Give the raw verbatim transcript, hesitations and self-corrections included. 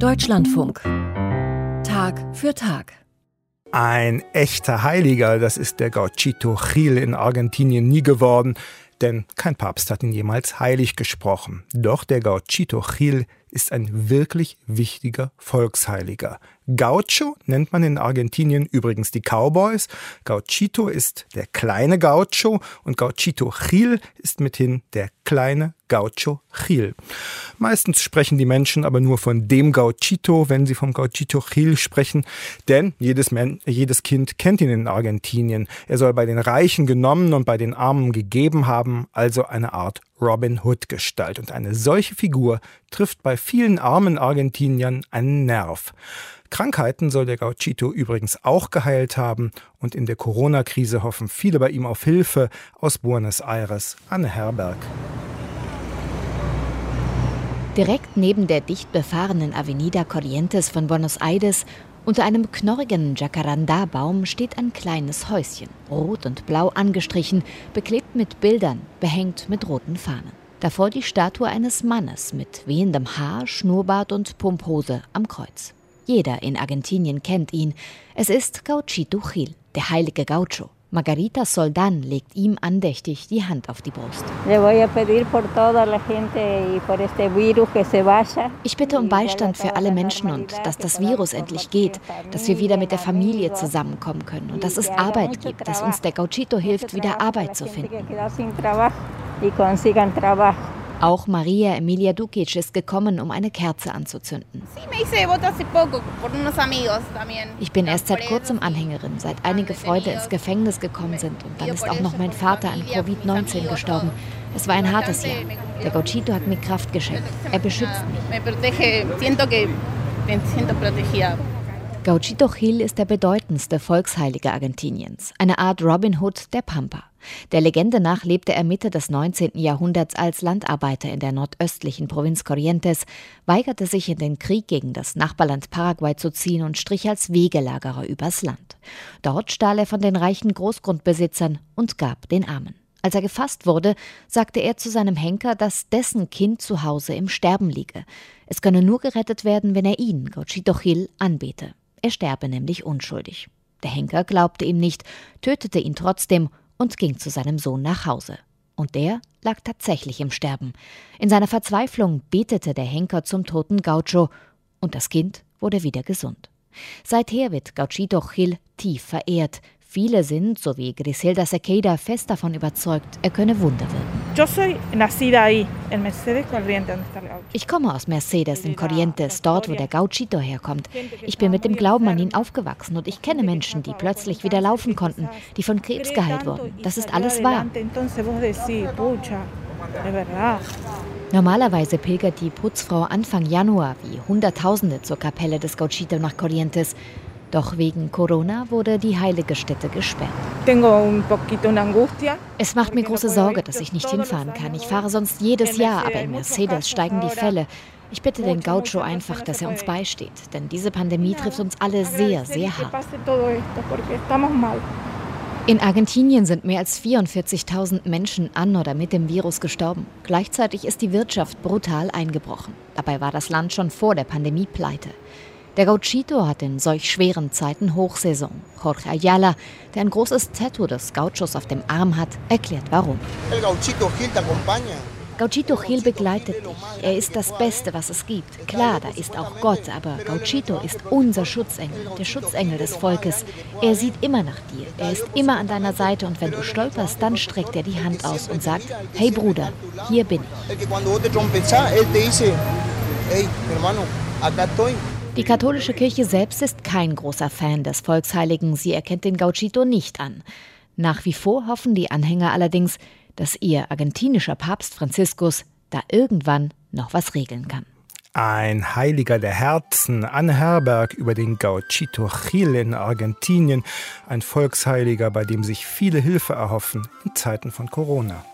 Deutschlandfunk. Tag für Tag. Ein echter Heiliger, das ist der Gauchito Gil in Argentinien nie geworden, denn kein Papst hat ihn jemals heilig gesprochen. Doch der Gauchito Gil ist ein wirklich wichtiger Volksheiliger. Gaucho nennt man in Argentinien übrigens die Cowboys. Gauchito ist der kleine Gaucho und Gauchito Gil ist mithin der kleine Gaucho Gil. Meistens sprechen die Menschen aber nur von dem Gauchito, wenn sie vom Gauchito Gil sprechen, denn jedes, Men- jedes Kind kennt ihn in Argentinien. Er soll bei den Reichen genommen und bei den Armen gegeben haben, also eine Art Robin Hood-Gestalt. Und eine solche Figur trifft bei vielen armen Argentiniern einen Nerv. Krankheiten soll der Gauchito übrigens auch geheilt haben und in der Corona-Krise hoffen viele bei ihm auf Hilfe. Aus Buenos Aires, Anne Herberg. Direkt neben der dicht befahrenen Avenida Corrientes von Buenos Aires, unter einem knorrigen Jacarandá-Baum, steht ein kleines Häuschen, rot und blau angestrichen, beklebt mit Bildern, behängt mit roten Fahnen. Davor die Statue eines Mannes mit wehendem Haar, Schnurrbart und Pumphose am Kreuz. Jeder in Argentinien kennt ihn. Es ist Gauchito Gil, der heilige Gaucho. Margarita Soldán legt ihm andächtig die Hand auf die Brust. Ich bitte um Beistand für alle Menschen und dass das Virus endlich geht, dass wir wieder mit der Familie zusammenkommen können und dass es Arbeit gibt, dass uns der Gauchito hilft, wieder Arbeit zu finden. Auch Maria Emilia Dukic ist gekommen, um eine Kerze anzuzünden. Ich bin erst seit kurzem Anhängerin, seit einige Freunde ins Gefängnis gekommen sind und dann ist auch noch mein Vater an Covid neunzehn gestorben. Es war ein hartes Jahr. Der Gauchito hat mir Kraft geschenkt. Er beschützt mich. Gauchito Gil ist der bedeutendste Volksheilige Argentiniens, eine Art Robin Hood der Pampa. Der Legende nach lebte er Mitte des neunzehnten Jahrhunderts als Landarbeiter in der nordöstlichen Provinz Corrientes, weigerte sich in den Krieg gegen das Nachbarland Paraguay zu ziehen und strich als Wegelagerer übers Land. Dort stahl er von den reichen Großgrundbesitzern und gab den Armen. Als er gefasst wurde, sagte er zu seinem Henker, dass dessen Kind zu Hause im Sterben liege. Es könne nur gerettet werden, wenn er ihn, Gauchito Gil, anbete. Er sterbe nämlich unschuldig. Der Henker glaubte ihm nicht, tötete ihn trotzdem und ging zu seinem Sohn nach Hause. Und der lag tatsächlich im Sterben. In seiner Verzweiflung betete der Henker zum toten Gaucho und das Kind wurde wieder gesund. Seither wird Gauchito Gil tief verehrt. Viele sind, so wie Griselda Sequeira, fest davon überzeugt, er könne Wunder wirken. Ich komme aus Mercedes in Corrientes, dort wo der Gauchito herkommt. Ich bin mit dem Glauben an ihn aufgewachsen und ich kenne Menschen, die plötzlich wieder laufen konnten, die von Krebs geheilt wurden. Das ist alles wahr. Normalerweise pilgert die Putzfrau Anfang Januar wie Hunderttausende zur Kapelle des Gauchito nach Corrientes. Doch wegen Corona wurde die heilige Stätte gesperrt. Es macht mir große Sorge, dass ich nicht hinfahren kann. Ich fahre sonst jedes Jahr, aber in Mercedes steigen die Fälle. Ich bitte den Gaucho einfach, dass er uns beisteht, denn diese Pandemie trifft uns alle sehr, sehr hart. In Argentinien sind mehr als vierundvierzigtausend Menschen an oder mit dem Virus gestorben. Gleichzeitig ist die Wirtschaft brutal eingebrochen. Dabei war das Land schon vor der Pandemie pleite. Der Gauchito hat in solch schweren Zeiten Hochsaison. Jorge Ayala, der ein großes Tattoo des Gauchos auf dem Arm hat, erklärt warum. Gauchito Gil begleitet dich. Er ist das Beste, was es gibt. Klar, da ist auch Gott, aber Gauchito ist unser Schutzengel, der Schutzengel des Volkes. Er sieht immer nach dir, er ist immer an deiner Seite und wenn du stolperst, dann streckt er die Hand aus und sagt, hey Bruder, hier bin ich. Die katholische Kirche selbst ist kein großer Fan des Volksheiligen. Sie erkennt den Gauchito nicht an. Nach wie vor hoffen die Anhänger allerdings, dass ihr argentinischer Papst Franziskus da irgendwann noch was regeln kann. Ein Heiliger der Herzen, Anne Herberg über den Gauchito Gil in Argentinien. Ein Volksheiliger, bei dem sich viele Hilfe erhoffen in Zeiten von Corona.